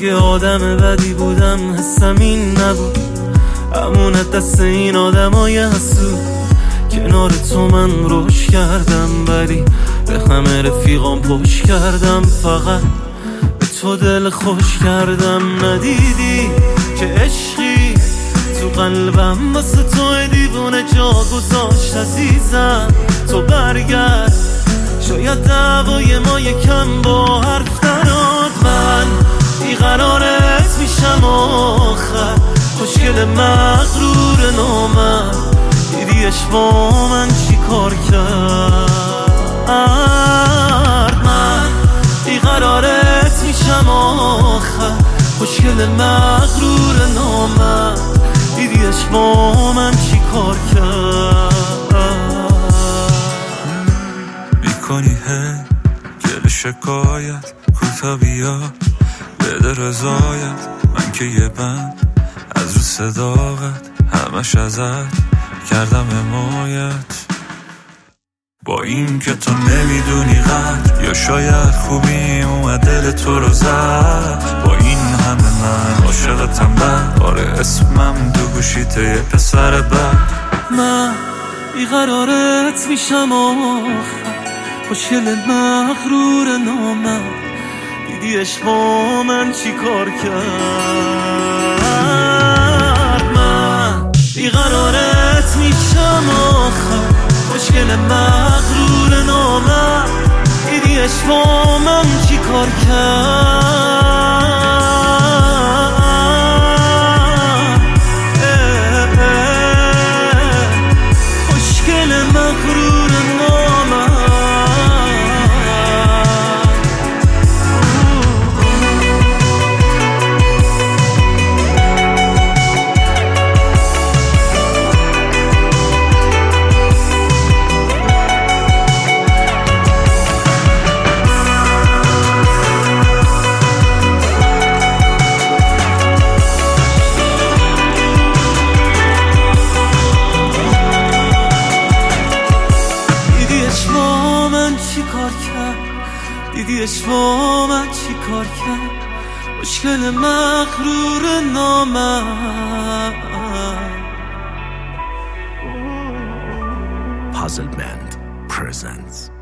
اگه آدم بدی بودم حسم این نبود، امونت دست این آدمای حسود. کنار تو من روش کردم ولی به همه رفیقام پشت کردم، فقط به تو دل خوش کردم. ندیدی که عشقی تو قلبم واسه تو دیوونه جا گذاشت عزیزم. تو برگرد شاید دعوای ما یکم با حرف دراد. من بیقرارت میشم آخر، خوشگل مغرور نامرد. دیدیش با من چی کار کرد؟ من بیقرارت میشم آخر، خوشگل مغرور نامرد. دیدیش با من چی کار کرد؟ میکنی گل شکایت، کوتا بیا بده رضایت. من که یه بند از رو صداقت، همش ازت کردم حمایت. با این که تو نمیدونی قدر، یا شاید خوبیم اومد دل تو رو زد. با این همه من عاشقتم بد، آره اسمم دو گوشیته یه پسر بد. من بیقرارت میشم آخر، خوشگل مغرور نامرد. دیدیش با من چی کار کرد؟ من بیقرارت میشم آخر، خوشگل مغرور نامرد. دیدیش با من چی کار کرد؟ خوشگل مغرور نامرد. دیدیش با من چی کار کرد؟ مشکل مغرور نامرد. Puzzle Band presents